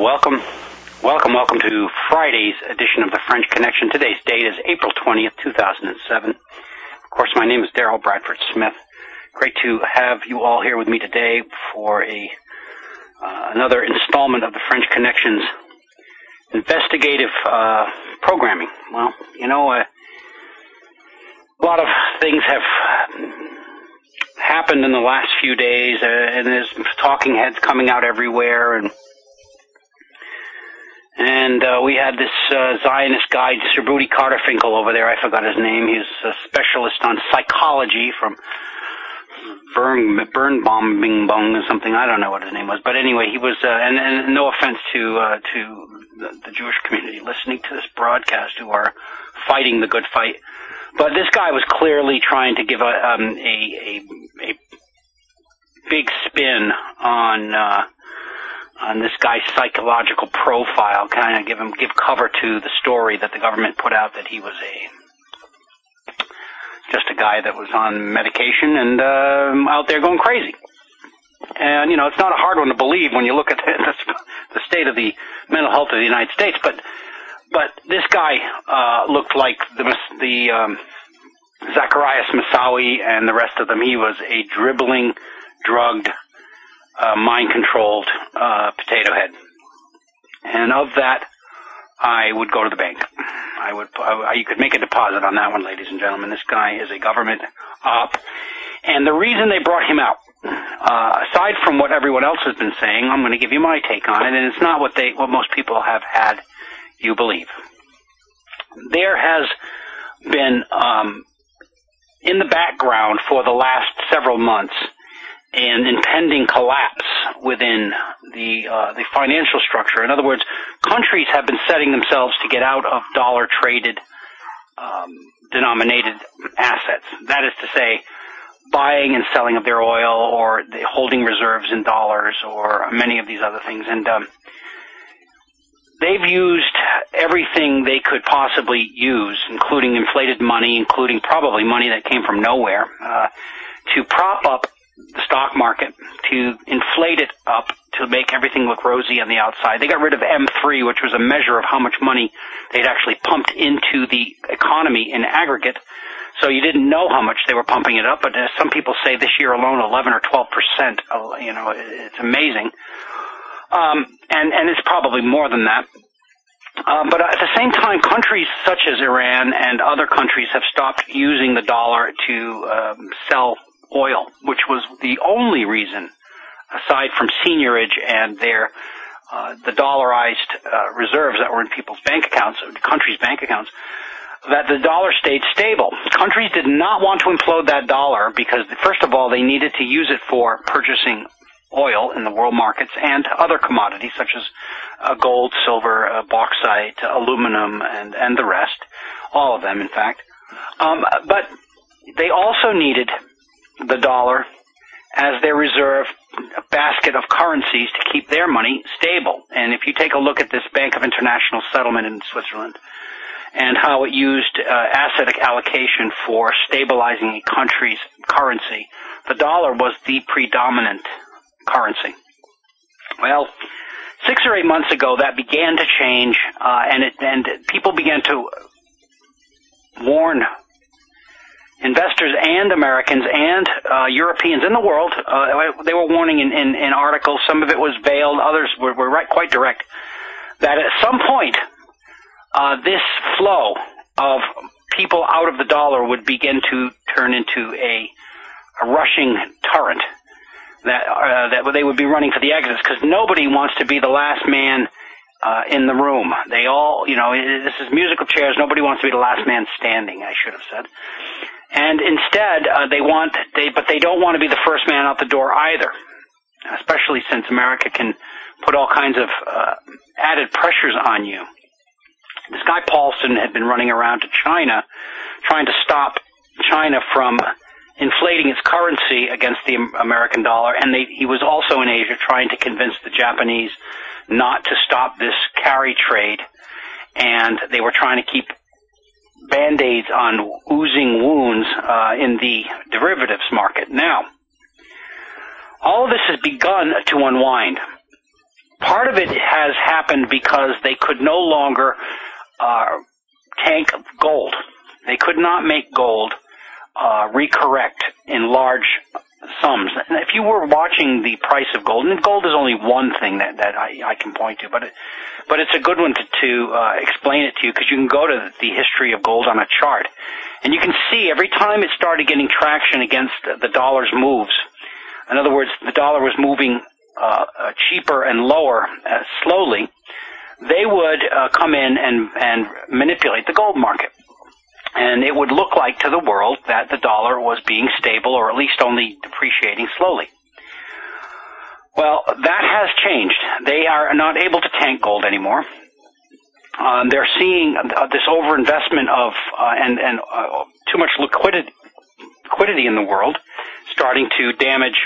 Welcome to Friday's edition of the French Connection. Today's date is April 20th, 2007. Of course, my name is Daryl Bradford Smith. Great to have you all here with me today for another installment of the French Connection's investigative programming. Well, a lot of things have happened in the last few days, and there's talking heads coming out everywhere, and we had this Zionist guy, Sir Booty Carterfinkel over there. I forgot his name. He's a specialist on psychology from Birnbaum or something. I don't know what his name was. But anyway, he was, and no offense to the Jewish community listening to this broadcast who are fighting the good fight. But this guy was clearly trying to give a big spin on this guy's psychological profile, kind of give cover to the story that the government put out that he was just a guy that was on medication and out there going crazy. And it's not a hard one to believe when you look at the state of the mental health of the United States. But this guy looked like the Zacharias Moussaoui and the rest of them. He was a dribbling, drugged, mind-controlled potato head. And of that, I would go to the bank. You could make a deposit on that one, ladies and gentlemen. This guy is a government op. And the reason they brought him out, aside from what everyone else has been saying, I'm going to give you my take on it, and it's not what most people have had you believe. There has been, in the background for the last several months, an impending collapse within the financial structure. In other words, countries have been setting themselves to get out of dollar-traded, denominated assets. That is to say, buying and selling of their oil, or holding reserves in dollars, or many of these other things. And they've used everything they could possibly use, including inflated money, including probably money that came from nowhere, to prop up the stock market, to inflate it up, to make everything look rosy on the outside. They got rid of M3, which was a measure of how much money they'd actually pumped into the economy in aggregate. So you didn't know how much they were pumping it up, but some people say this year alone 11 or 12%. It's amazing. And it's probably more than that. But at the same time, countries such as Iran and other countries have stopped using the dollar to sell oil, which was the only reason, aside from seigniorage and the dollarized reserves that were in people's bank accounts, countries' bank accounts, that the dollar stayed stable. Countries did not want to implode that dollar because, first of all, they needed to use it for purchasing oil in the world markets and other commodities such as gold, silver, bauxite, aluminum, and the rest, all of them, in fact. But they also needed the dollar as their reserve basket of currencies to keep their money stable. And if you take a look at this Bank of International Settlement in Switzerland and how it used asset allocation for stabilizing a country's currency, the dollar was the predominant currency. Well, 6 or 8 months ago, that began to change, and people began to warn investors and Americans and Europeans in the world. They were warning in articles. Some of it was veiled. Others were quite direct. That at some point, this flow of people out of the dollar would begin to turn into a rushing torrent. That they would be running for the exits, because nobody wants to be the last man in the room. They all, this is musical chairs. Nobody wants to be the last man standing, I should have said. And instead, but they don't want to be the first man out the door either, especially since America can put all kinds of added pressures on you. This guy Paulson had been running around to China, trying to stop China from inflating its currency against the American dollar, and he was also in Asia trying to convince the Japanese not to stop this carry trade, and they were trying to keep Band-Aids on oozing wounds in the derivatives market. Now, all of this has begun to unwind. part of it has happened because they could no longer tank gold. They could not make gold recorrect in large sums. And if you were watching the price of gold, and gold is only one thing that I can point to, but it's a good one to explain it to you, because you can go to the history of gold on a chart, and you can see every time it started getting traction against the dollar's moves. In other words, the dollar was moving cheaper and lower slowly. They would come in and manipulate the gold market. And it would look like to the world that the dollar was being stable, or at least only depreciating slowly. Well, that has changed. They are not able to tank gold anymore. They're seeing this overinvestment of and too much liquidity in the world, starting to damage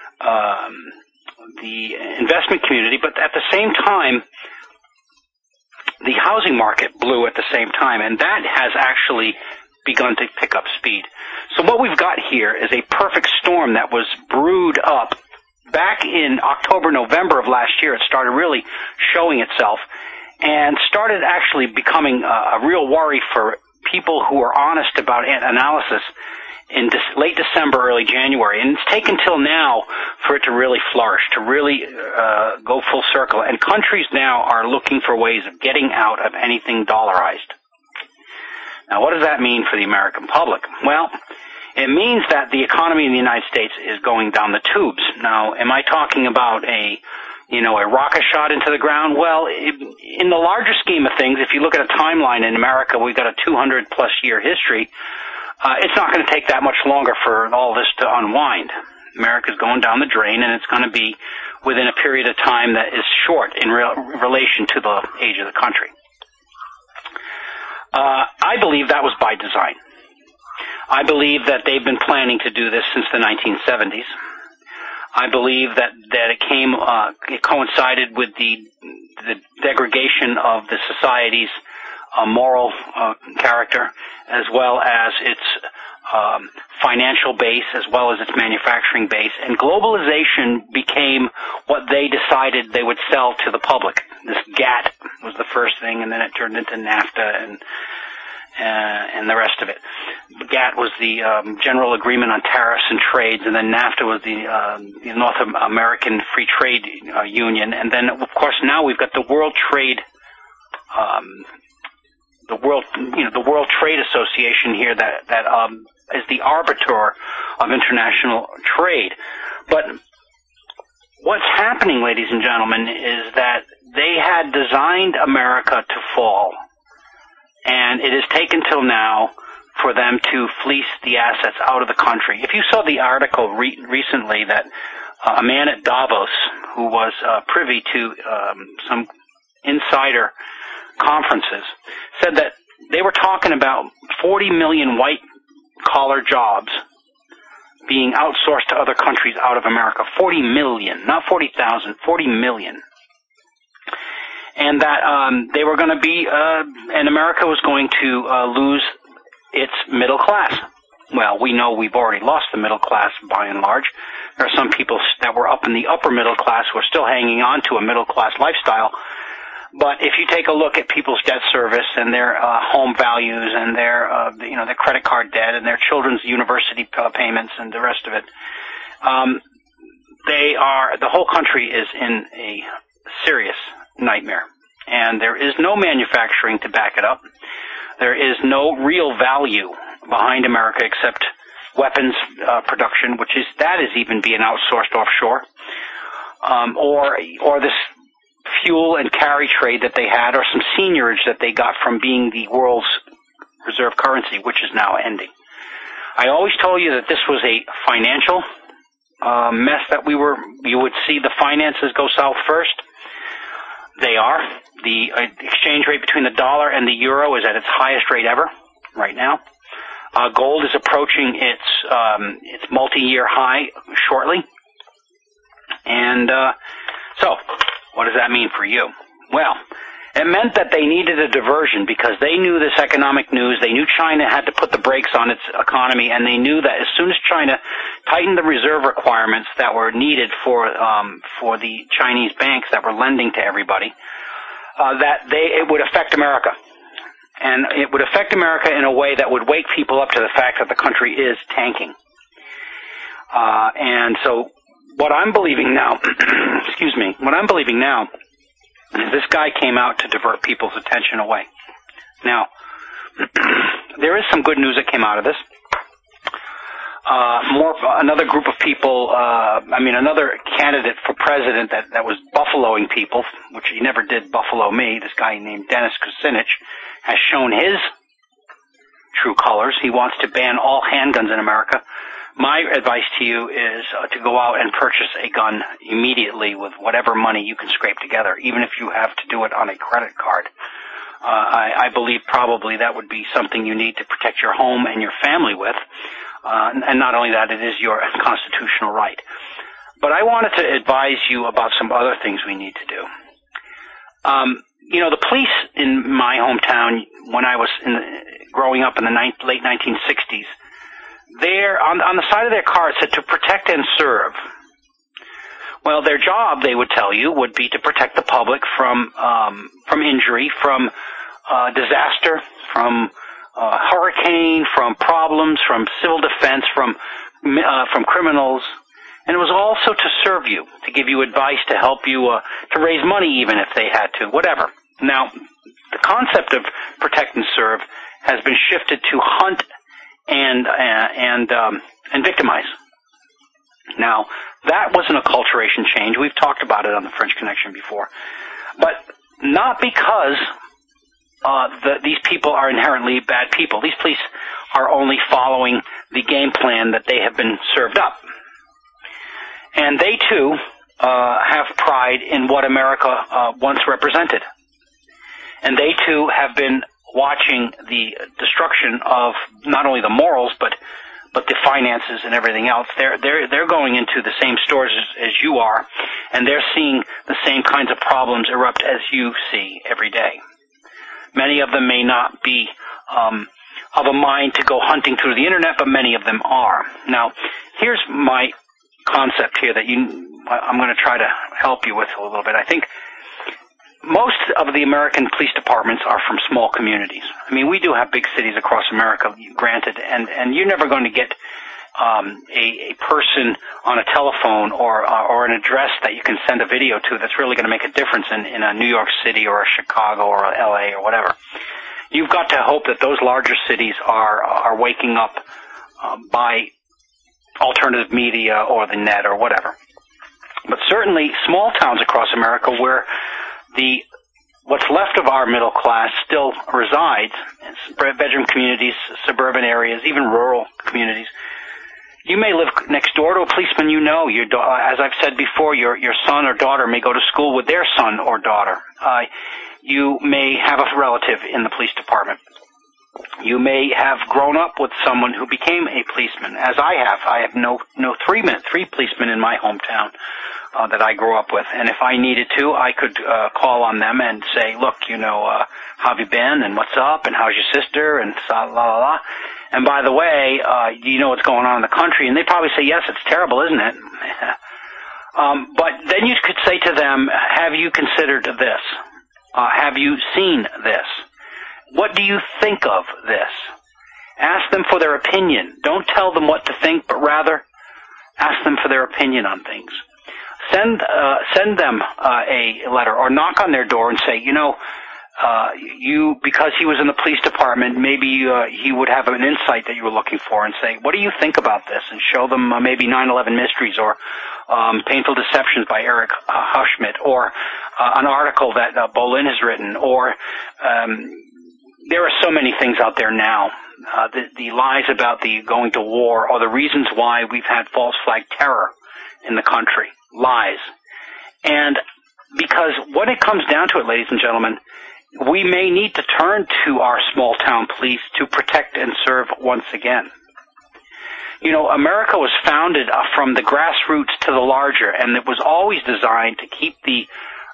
the investment community. But at the same time, the housing market blew at the same time, and that has actually begun to pick up speed. So what we've got here is a perfect storm that was brewed up back in October, November of last year. It started really showing itself and started actually becoming a real worry for people who are honest about analysis in late December, early January. And it's taken till now for it to really flourish, to really go full circle. And countries now are looking for ways of getting out of anything dollarized. Now, what does that mean for the American public? Well, it means that the economy in the United States is going down the tubes. Now, am I talking about a rocket shot into the ground? Well, in the larger scheme of things, if you look at a timeline in America, we've got a 200-plus year history. It's not going to take that much longer for all this to unwind. America's going down the drain, and it's going to be within a period of time that is short in relation to the age of the country. I believe that was by design. I believe that they've been planning to do this since the 1970s. I believe that it coincided with the degradation of the society's moral character, as well as its financial base, as well as its manufacturing base. And globalization became what they decided they would sell to the public. This GATT was the first thing, and then it turned into NAFTA and the rest of it. GATT was the General Agreement on Tariffs and Trades, and then NAFTA was the North American Free Trade Union. And then, of course, now we've got the World Trade the World Trade Association here that is the arbiter of international trade. But what's happening, ladies and gentlemen, is that they had designed America to fall, and it has taken till now for them to fleece the assets out of the country. If you saw the article recently that a man at Davos, who was privy to some insider conferences, said that they were talking about 40 million white-collar jobs being outsourced to other countries out of America. 40 million, not 40,000, 40 million. And that they were going to be, and America was going to lose its middle class. Well, we know we've already lost the middle class by and large. There are some people that were up in the upper middle class who are still hanging on to a middle class lifestyle. But if you take a look at people's debt service and their home values and their credit card debt and their children's university payments and the rest of it, the whole country is in a serious nightmare. And there is no manufacturing to back it up. There is no real value behind America except weapons production, which is even being outsourced offshore, or this fuel and carry trade that they had, or some seigniorage that they got from being the world's reserve currency, which is now ending. I always told you that this was a financial mess that you would see the finances go south first. They are. The exchange rate between the dollar and the euro is at its highest rate ever right now. Gold is approaching its multi-year high shortly. And so, what does that mean for you? Well, It meant that they needed a diversion because they knew this economic news. They knew China had to put the brakes on its economy, and they knew that as soon as China tightened the reserve requirements that were needed for the Chinese banks that were lending to everybody, it would affect America. And it would affect America in a way that would wake people up to the fact that the country is tanking. And so what I'm believing now, what I'm believing now is this guy came out to divert people's attention away. Now, there is some good news that came out of this. Another group of people, another candidate for president that was buffaloing people, which he never did buffalo me, this guy named Dennis Kucinich, has shown his true colors. He wants to ban all handguns in America. My advice to you is to go out and purchase a gun immediately with whatever money you can scrape together, even if you have to do it on a credit card. I believe probably that would be something you need to protect your home and your family with. And not only that, it is your constitutional right. But I wanted to advise you about some other things we need to do. The police in my hometown, when I was growing up in the late 1960s, on the side of their car it said to protect and serve. Well, their job, they would tell you, would be to protect the public from injury, from disaster, from hurricane, from problems, from civil defense, from criminals, and it was also to serve you, to give you advice, to help you, to raise money even if they had to, whatever. Now, the concept of protect and serve has been shifted to hunt and victimize. Now, that was an acculturation change. We've talked about it on the French Connection before, but not because these people are inherently bad people. These police are only following the game plan that they have been served up. And they, too, have pride in what America once represented. And they, too, have been watching the destruction of not only the morals, but the finances and everything else. They're going into the same stores as you are, and they're seeing the same kinds of problems erupt as you see every day. Many of them may not be of a mind to go hunting through the internet, but many of them are. Now, here's my concept here that I'm going to try to help you with a little bit. I think most of the American police departments are from small communities. I mean, we do have big cities across America, granted, and you're never going to get a person on a telephone or an address that you can send a video to that's really going to make a difference in a New York City or a Chicago or a LA or whatever. You've got to hope that those larger cities are waking up by alternative media or the net or whatever. But certainly small towns across America where what's left of our middle class still resides, bedroom communities, suburban areas, even rural communities. You may live next door to a policeman you know. As I've said before, your son or daughter may go to school with their son or daughter. You may have a relative in the police department. You may have grown up with someone who became a policeman, as I have. I have three policemen in my hometown that I grew up with. And if I needed to, I could call on them and say, look, how have you been and what's up and how's your sister and la la la. And by the way, do you know what's going on in the country? And they'd probably say, yes, it's terrible, isn't it? But then you could say to them, have you considered this? Have you seen this? What do you think of this? Ask them for their opinion. Don't tell them what to think, but rather ask them for their opinion on things. Send them a letter or knock on their door and say, because he was in the police department, maybe he would have an insight that you were looking for, and say, what do you think about this? And show them maybe 9/11 Mysteries or Painful Deceptions by Eric Huschmidt, or an article that Bolin has written, or there are so many things out there now. The lies about the going to war, or the reasons why we've had false flag terror in the country. Lies. And because when it comes down to it, ladies and gentlemen, we may need to turn to our small town police to protect and serve once again. America was founded from the grassroots to the larger, and it was always designed to keep the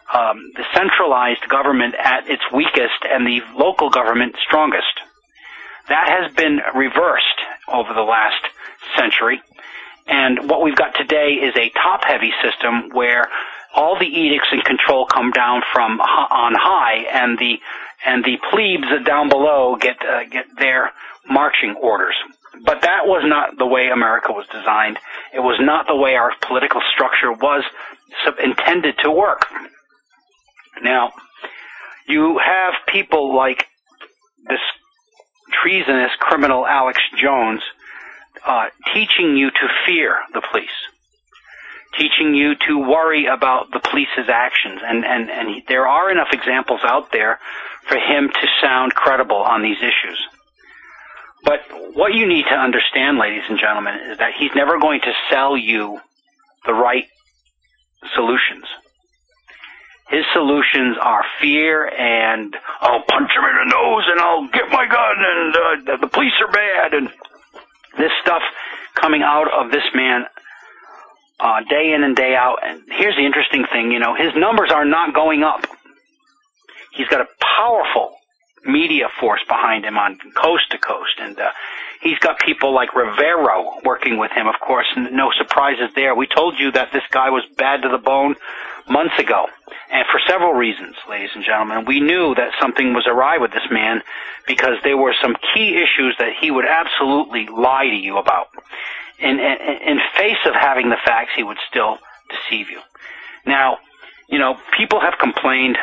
the centralized government at its weakest and the local government strongest. That has been reversed over the last century, and what we've got today is a top-heavy system where all the edicts and control come down from on high, and the plebes down below get their marching orders. But that was not the way America was designed. It was not the way our political structure was intended to work. Now, you have people like this treasonous criminal Alex Jones teaching you to fear the police, teaching you to worry about the police's actions, and there are enough examples out there for him to sound credible on these issues. But what you need to understand, ladies and gentlemen, is that he's never going to sell you the right solutions. His solutions are fear and I'll punch him in the nose and I'll get my gun and the police are bad, and this stuff coming out of this man day in and day out. And here's the interesting thing, his numbers are not going up. He's got a powerful media force behind him on coast to coast, and he's got people like Rivero working with him, of course, and no surprises there. We told you that this guy was bad to the bone months ago, and for several reasons, ladies and gentlemen. We knew that something was awry with this man because there were some key issues that he would absolutely lie to you about. In face of having the facts, he would still deceive you. Now, people have complained.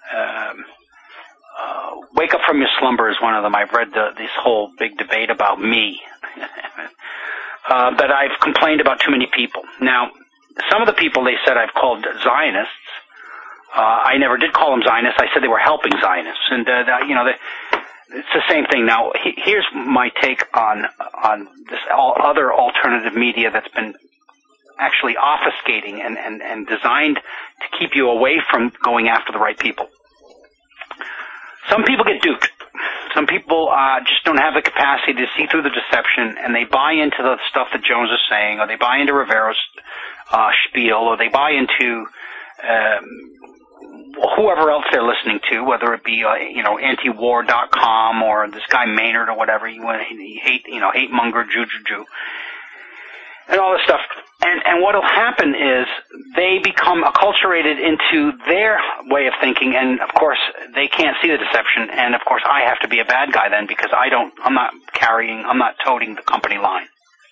Wake up from your slumber is one of them. I've read this whole big debate about me. That I've complained about too many people. Now, some of the people they said I've called Zionists. I never did call them Zionists. I said they were helping Zionists. And, it's the same thing. Now, here's my take on this other alternative media that's been actually obfuscating and designed to keep you away from going after the right people. Some people get duped. Some people just don't have the capacity to see through the deception, and they buy into the stuff that Jones is saying, or they buy into Rivero's spiel, or they buy into whoever else they're listening to, whether it be antiwar.com or this guy Maynard or whatever. He hate monger, Jew, and all this stuff. And what'll happen is they become acculturated into their way of thinking, and of course they can't see the deception, and of course I have to be a bad guy then because I'm not toting the company line.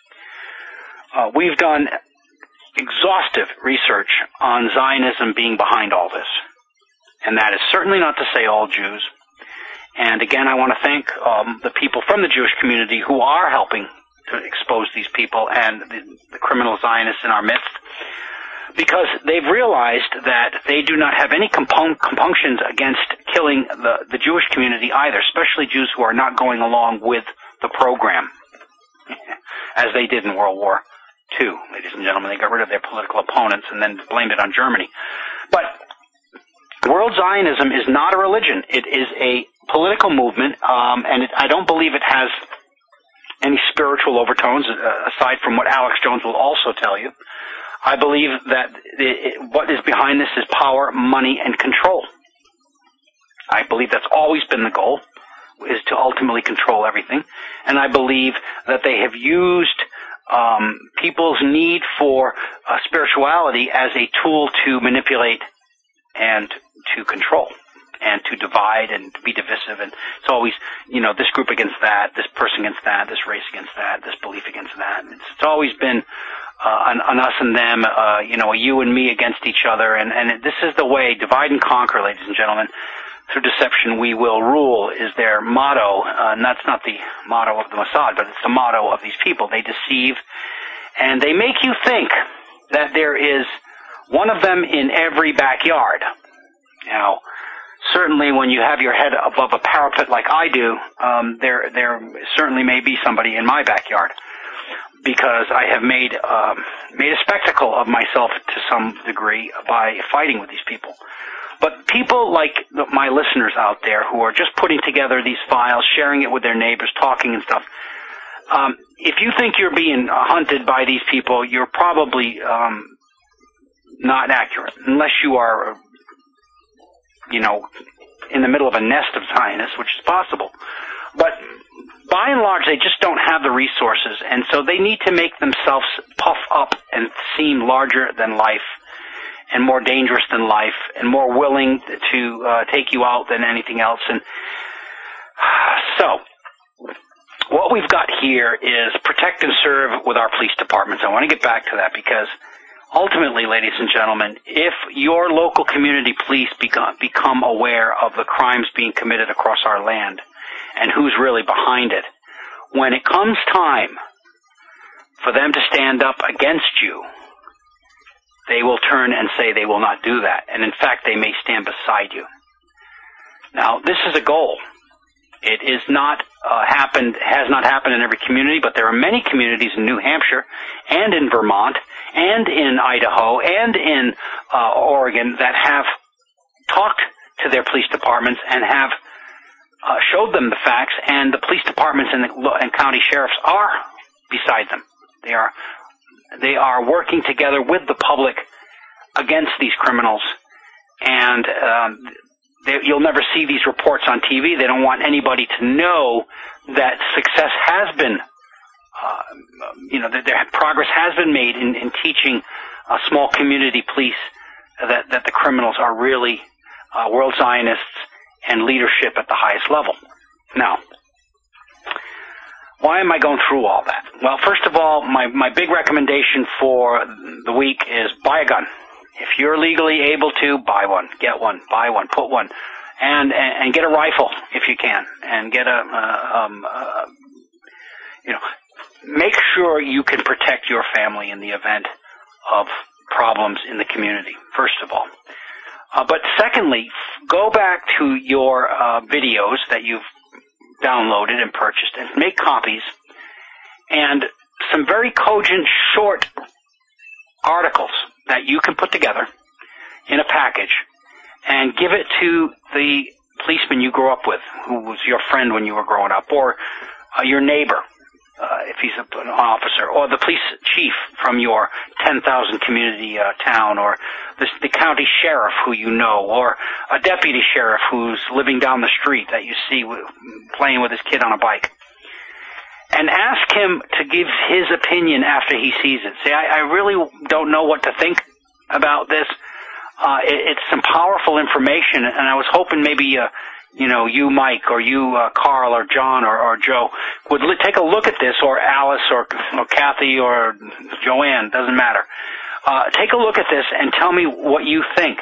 We've done exhaustive research on Zionism being behind all this, and that is certainly not to say all Jews. And again, I want to thank the people from the Jewish community who are helping to expose these people and the criminal Zionists in our midst, because they've realized that they do not have any compunctions against killing the Jewish community either, especially Jews who are not going along with the program, as they did in World War II, ladies and gentlemen. They got rid of their political opponents and then blamed it on Germany. But World Zionism is not a religion. It is a political movement, and I don't believe it has any spiritual overtones, aside from what Alex Jones will also tell you. I believe that what is behind this is power, money, and control. I believe that's always been the goal, is to ultimately control everything. And I believe that they have used people's need for spirituality as a tool to manipulate and to control, and to divide and to be divisive. And it's always, this group against that, this person against that, this race against that, this belief against that. It's always been an us and them, a you and me against each other. And this is the way, divide and conquer, ladies and gentlemen. Through deception we will rule is their motto. And that's not the motto of the Mossad, but it's the motto of these people. They deceive, and they make you think that there is one of them in every backyard. Now, certainly when you have your head above a parapet like I do, there certainly may be somebody in my backyard, because I have made a spectacle of myself to some degree by fighting with these people. But people like my listeners out there who are just putting together these files, sharing it with their neighbors, talking and stuff, if you think you're being hunted by these people, you're probably not accurate, unless you are in the middle of a nest of Zionists, which is possible. But by and large, they just don't have the resources, and so they need to make themselves puff up and seem larger than life and more dangerous than life and more willing to take you out than anything else. And so what we've got here is protect and serve with our police departments. I want to get back to that because ultimately, ladies and gentlemen, if your local community police become aware of the crimes being committed across our land and who's really behind it, when it comes time for them to stand up against you, they will turn and say they will not do that. And in fact, they may stand beside you. Now, this is a goal. It is not has not happened in every community, but there are many communities in New Hampshire and in Vermont and in Idaho and in Oregon that have talked to their police departments and have showed them the facts, and the police departments and county sheriffs are beside them. They are working together with the public against these criminals, and you'll never see these reports on TV. They don't want anybody to know that success has been, that progress has been made in teaching small community police that the criminals are really world Zionists and leadership at the highest level. Now, why am I going through all that? Well, first of all, my big recommendation for the week is buy a gun. If you're legally able to, buy one, get one, buy one, put one, and get a rifle if you can, and get make sure you can protect your family in the event of problems in the community, first of all. But secondly, go back to your videos that you've downloaded and purchased and make copies, and some very cogent short articles that you can put together in a package and give it to the policeman you grew up with, who was your friend when you were growing up, or your neighbor, if he's an officer, or the police chief from your 10,000 community town, or the county sheriff who you know, or a deputy sheriff who's living down the street that you see playing with his kid on a bike. And ask him to give his opinion after he sees it. Say, I really don't know what to think about this. It's some powerful information, and I was hoping maybe you, Mike, or you, Carl, or John, or Joe, would take a look at this, or Alice, or Kathy, or Joanne, doesn't matter. Take a look at this and tell me what you think.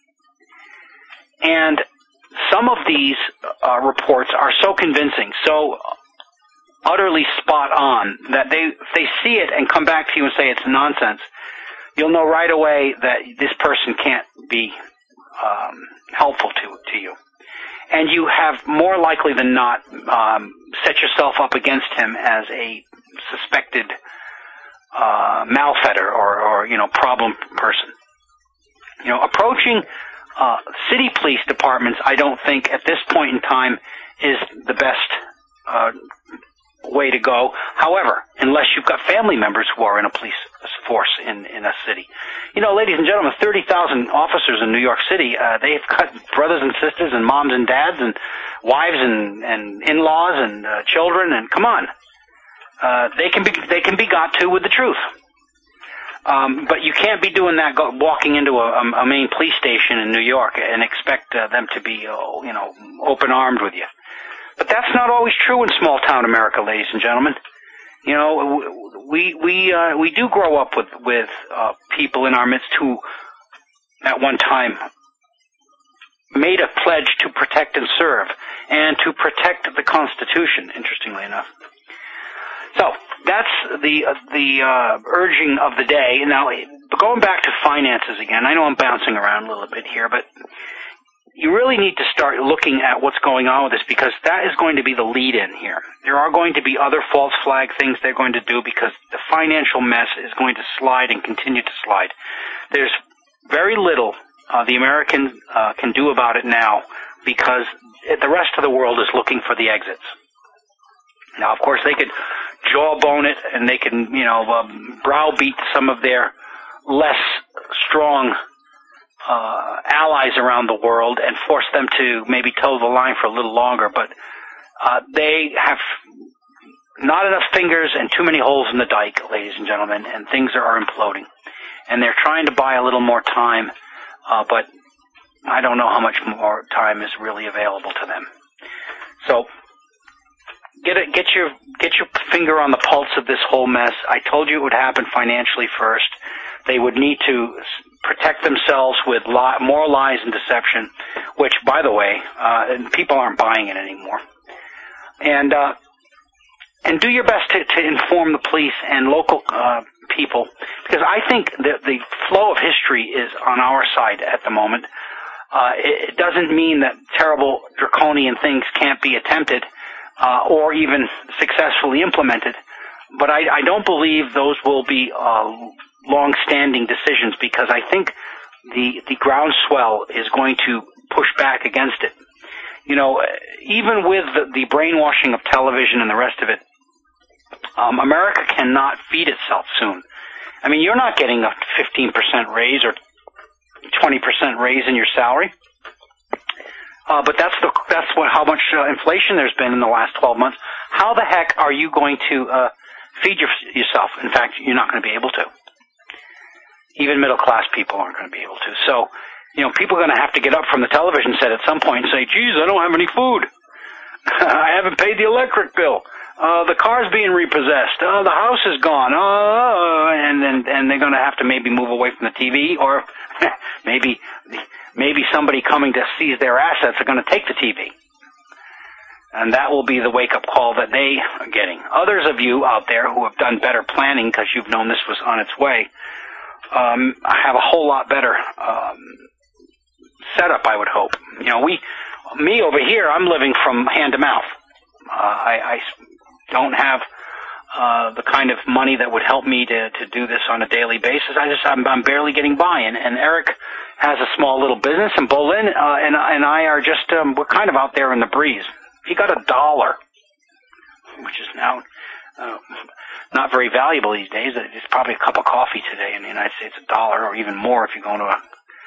And some of these reports are so convincing, so utterly spot on, that if they see it and come back to you and say it's nonsense, you'll know right away that this person can't be helpful to you. And you have more likely than not set yourself up against him as a suspected malfetter or problem person. Approaching city police departments, I don't think at this point in time is the best way to go. However, unless you've got family members who are in a police force in a city. Ladies and gentlemen, 30,000 officers in New York City, they've got brothers and sisters and moms and dads and wives and in-laws and children, and come on. They can be got to with the truth. But you can't be doing that, walking into a main police station in New York and expect them to be, open-armed with you. But that's not always true in small-town America, ladies and gentlemen. We do grow up with people in our midst who, at one time, made a pledge to protect and serve, and to protect the Constitution, interestingly enough. So, that's the urging of the day. Now, going back to finances again, I know I'm bouncing around a little bit here, but you really need to start looking at what's going on with this, because that is going to be the lead-in here. There are going to be other false flag things they're going to do, because the financial mess is going to slide and continue to slide. There's very little the American can do about it now, because the rest of the world is looking for the exits. Now, of course, they could jawbone it, and they can, browbeat some of their less strong allies around the world and force them to maybe toe the line for a little longer, but they have not enough fingers and too many holes in the dike, ladies and gentlemen, and things are imploding. And they're trying to buy a little more time, but I don't know how much more time is really available to them. So get your finger on the pulse of this whole mess. I told you it would happen financially first. They would need to protect themselves with more lies and deception, which, by the way, people aren't buying it anymore. And do your best to inform the police and local people, because I think that the flow of history is on our side at the moment. It doesn't mean that terrible draconian things can't be attempted or even successfully implemented, but I don't believe those will be long-standing decisions, because I think the groundswell is going to push back against it. You know, even with the brainwashing of television and the rest of it, America cannot feed itself soon. I mean, you're not getting a 15% raise or 20% raise in your salary, but how much inflation there's been in the last 12 months. How the heck are you going to feed yourself? In fact, you're not going to be able to. Even middle-class people aren't going to be able to. So, you know, people are going to have to get up from the television set at some point and say, geez, I don't have any food. I haven't paid the electric bill. The car's being repossessed. The house is gone. And they're going to have to maybe move away from the TV, or maybe somebody coming to seize their assets are going to take the TV. And that will be the wake-up call that they are getting. Others of you out there who have done better planning because you've known this was on its way, have a whole lot better setup, I would hope. You know, me over here, I'm living from hand to mouth. I don't have the kind of money that would help me to do this on a daily basis. I'm barely getting by, and Eric has a small little business in Bolin, and I are just we're kind of out there in the breeze. If you got $1, which is now not very valuable these days, it's probably a cup of coffee today in the United States, $1 or even more if you go into a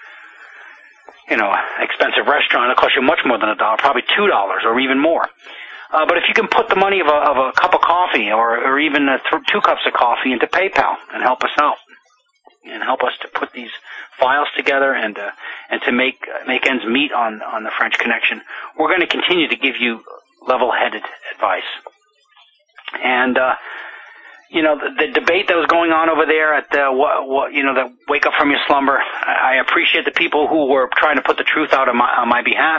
expensive restaurant. It'll cost you much more than $1, probably $2 or even more. But if you can put the money of a cup of coffee or even 2 cups of coffee into PayPal and help us out and help us to put these files together and to make ends meet on the French Connection, we're going to continue to give you level-headed advice. And the debate that was going on over there at the Wake Up From Your Slumber, I appreciate the people who were trying to put the truth out on my behalf.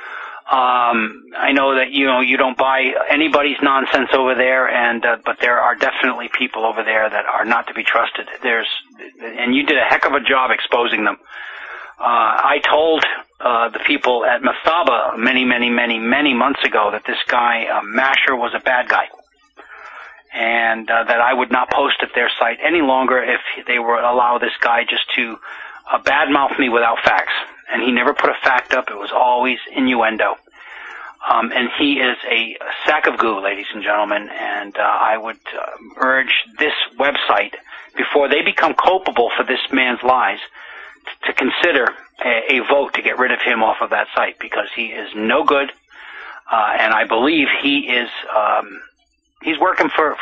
I know that you don't buy anybody's nonsense over there, but there are definitely people over there that are not to be trusted. And you did a heck of a job exposing them. I told the people at Mathaba many months ago that this guy Masher was a bad guy, and that I would not post at their site any longer if they would allow this guy just to badmouth me without facts. And he never put a fact up. It was always innuendo. And he is a sack of goo, ladies and gentlemen. And I would urge this website, before they become culpable for this man's lies, to consider a vote to get rid of him off of that site, because he is no good. And I believe he is he's working for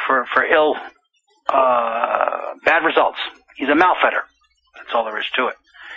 bad results. He's a malfetter. That's all there is to it.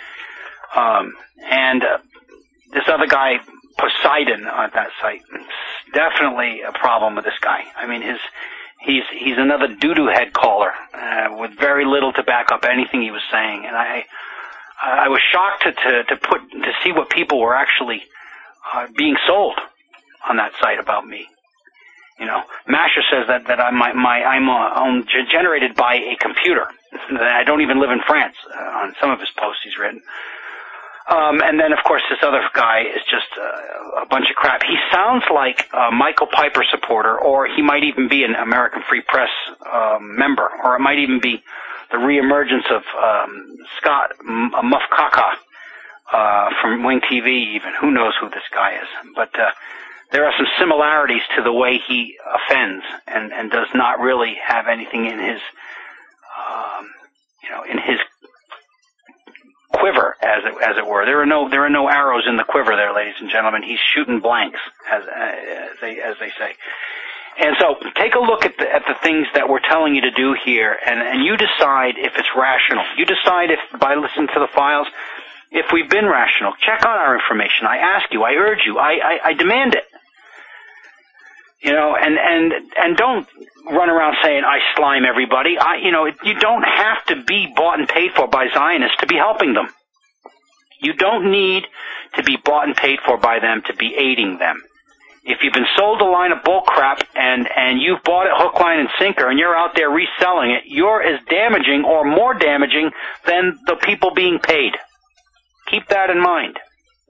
And this other guy, Poseidon, on that site, definitely a problem with this guy. I mean, he's another doo-doo head caller with very little to back up anything he was saying. And I was shocked to see what people were actually being sold on that site about me. Masher says that I'm generated by a computer. I don't even live in France on some of his posts he's written. And then, of course, this other guy is just a bunch of crap. He sounds like a Michael Piper supporter, or he might even be an American Free Press member, or it might even be the reemergence of Scott Mufkaka from Wing TV even. Who knows who this guy is? But there are some similarities to the way he offends and does not really have anything in his quiver, as it were. There are no arrows in the quiver there, ladies and gentlemen. He's shooting blanks, as they say. And so take a look at the things that we're telling you to do here, and you decide if it's rational. You decide if, by listening to the files, if we've been rational. Check on our information. I ask you, I urge you, I demand it. You know, and don't run around saying, I slime everybody. You don't have to be bought and paid for by Zionists to be helping them. You don't need to be bought and paid for by them to be aiding them. If you've been sold a line of bull crap and you've bought it hook, line, and sinker and you're out there reselling it, you're as damaging or more damaging than the people being paid. Keep that in mind.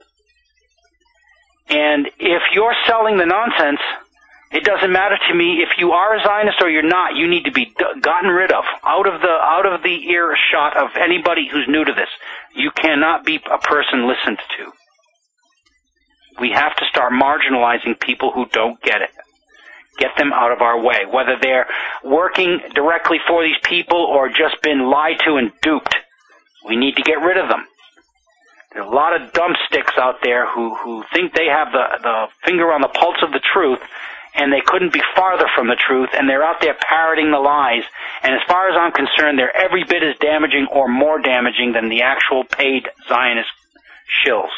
And if you're selling the nonsense, it doesn't matter to me if you are a Zionist or you're not. You need to be gotten rid of, out of the earshot of anybody who's new to this. You cannot be a person listened to. We have to start marginalizing people who don't get it. Get them out of our way, whether they're working directly for these people or just been lied to and duped. We need to get rid of them. There are a lot of dumb sticks out there who think they have the finger on the pulse of the truth, and they couldn't be farther from the truth, and they're out there parroting the lies. And as far as I'm concerned, they're every bit as damaging or more damaging than the actual paid Zionist shills.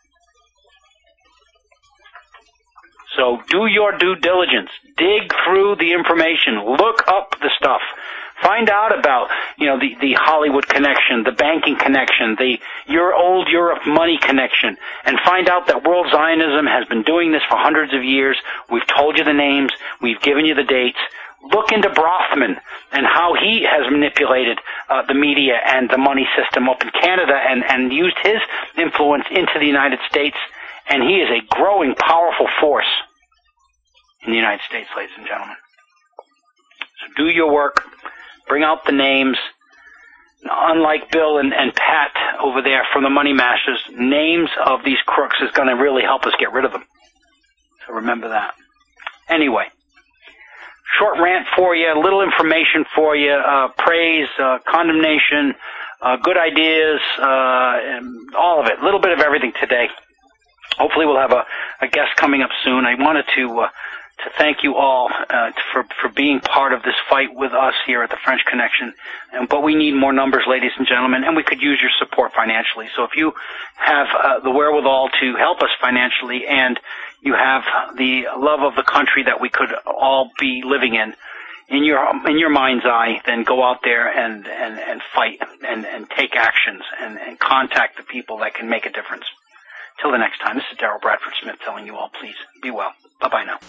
So do your due diligence. Dig through the information. Look up the stuff. Find out about, the Hollywood connection, the banking connection, the old Europe money connection, and find out that World Zionism has been doing this for hundreds of years. We've told you the names. We've given you the dates. Look into Brothman and how he has manipulated the media and the money system up in Canada and used his influence into the United States. And he is a growing, powerful force in the United States, ladies and gentlemen. So do your work. Bring out the names. Unlike Bill and Pat over there from the Money Masters, names of these crooks is going to really help us get rid of them. So remember that. Anyway, short rant for you, little information for you, praise, condemnation, good ideas, all of it, a little bit of everything today. Hopefully we'll have a guest coming up soon. I wanted to thank you all for being part of this fight with us here at the French Connection. But we need more numbers, ladies and gentlemen, and we could use your support financially. So if you have the wherewithal to help us financially and you have the love of the country that we could all be living in your mind's eye, then go out there and fight and take actions and contact the people that can make a difference. Till the next time, this is Daryl Bradford Smith telling you all, please be well. Bye-bye now.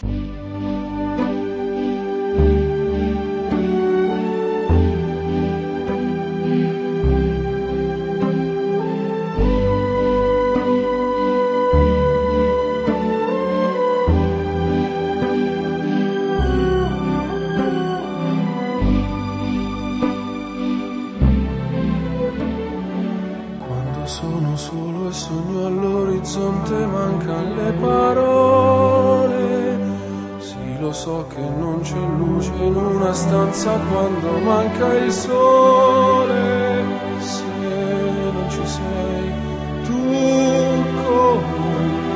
Sono solo e sogno all'orizzonte, mancano le parole. Sì, lo so che non c'è luce in una stanza quando manca il sole. Se non ci sei tu con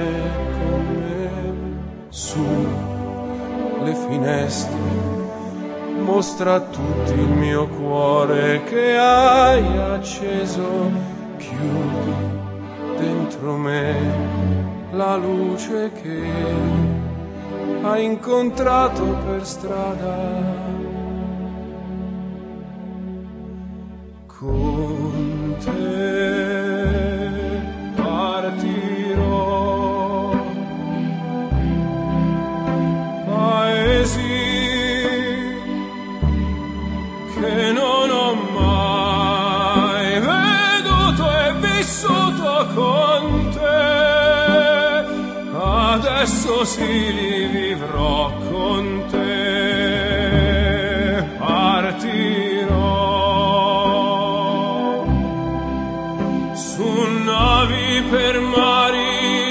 me, su le finestre mostra a tutti il mio cuore che hai acceso. Chiudi dentro me la luce che hai incontrato per strada. Con te partirò, paesi che non ho mai veduto e vissuto con te, adesso sì li vivrò con te, partirò su navi per mari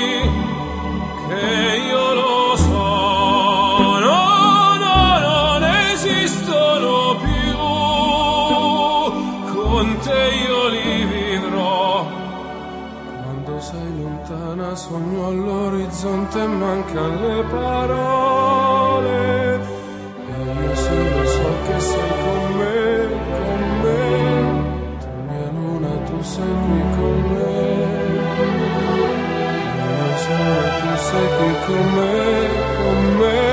che io lo so, non esistono più, con te io li vivrò. sei lontana, sogno all'orizzonte e mancano le parole. E io sì lo so che sei con me, con me. Tu mia luna, tu sei qui con me. Io non so, tu sei qui con me, con me.